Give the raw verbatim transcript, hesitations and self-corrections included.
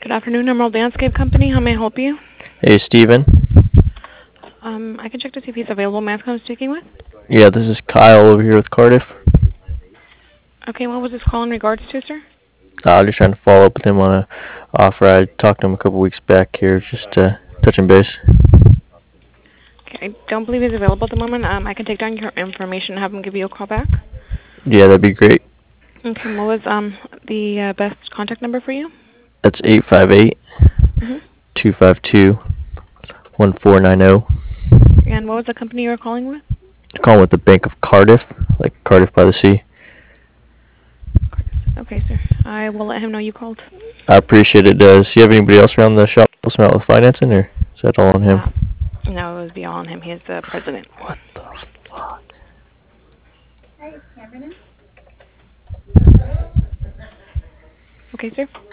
Good afternoon, Emerald Landscape Company. How may I help you? Hey, Steven. Um, I can check to see if he's available. May I ask who I'm speaking with? Yeah, this is Kyle over here with Cardiff. Okay, what was this call in regards to, sir? Uh, I'm just trying to follow up with him on a offer. I talked to him a couple weeks back here, just uh, touching base. Okay, I don't believe he's available at the moment. Um, I can take down your information and have him give you a call back. Yeah, that'd be great. Okay, what was um the uh, best contact number for you? That's eight five eight, two five two, one four nine zero. And what was the company you were calling with? I'm calling with the Bank of Cardiff, like Cardiff by the Sea. Okay, sir. I will let him know you called. I appreciate it. Does he have anybody else around the shop helps him out with financing, or is that all on him? Uh, no, it would be all on him. He's the president. What the fuck? Okay, sir.